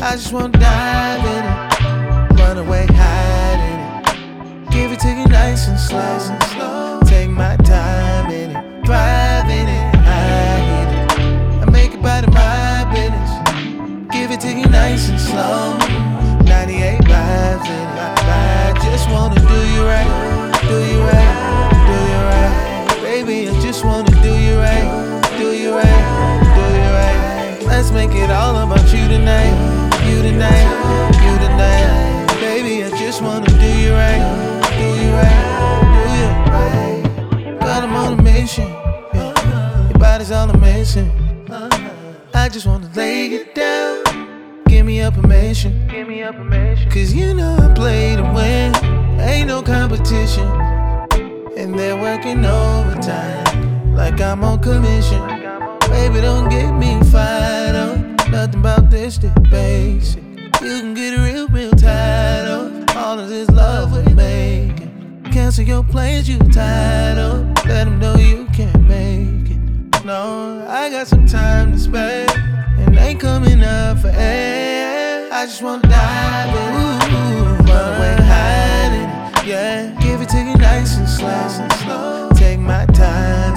I just wanna dive in it, run away, hide in it. Give it to you nice and slow. Take my time in it, thrive in it, hide in it. I make it part of my business. Give it to you nice and slow. 98 vibes in it. I just wanna do you right, do you right, do you right. Baby, I just wanna do you right, do you right, do you right. Let's make it all about you tonight, you tonight, you tonight. Baby, I just wanna do you right, do you right, do you right. Got I'm on a mission, yeah. Your body's all I'm missing. I just wanna lay it down. Give me your permission. Cause you know I play to win. Ain't no competition. And they're working overtime like I'm on commission. Baby, don't get me fired up. Nothing about this that basic. You can get real tired of all of this love we're making. Cancel your plans, you tired of. Let them know you can't make it. No, I got some time to spare, and ain't coming up for air. I just wanna dive in it, run away, hide in it, yeah. Give it to you nice and slow. Take my time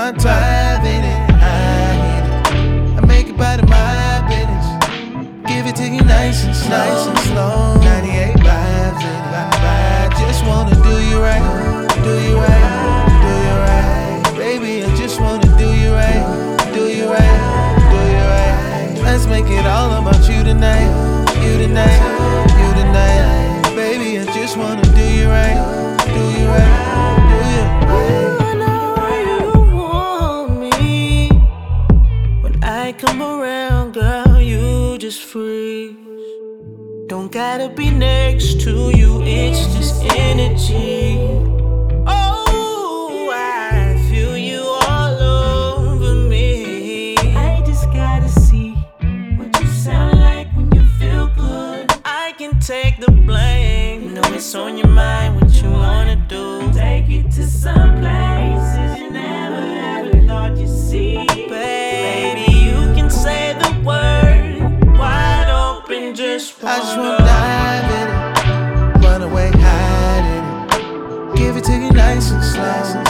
in it, hide in it. I make it part of my business. Give it to you nice and slow. 98 vibes in it. I just wanna do you right, do you right, do you right. Baby, I just wanna do you right, do you right, do you right. Let's make it all about you tonight, you tonight, you tonight. Baby, I just wanna do you right, do you right, do you right. I know you want me. When I come around, girl, you just freeze. Don't gotta be next to you, it's just energy. Oh, I feel you all over me. I just gotta see what you sound like when you feel good. I can take the blame. You know it's on your mind, what you wanna do. Take you to some places you never ever thought you'd see. Baby, you can say the word, wide open, just I just wanna dive in it, run away, hide in it. Give it to you nice and slow.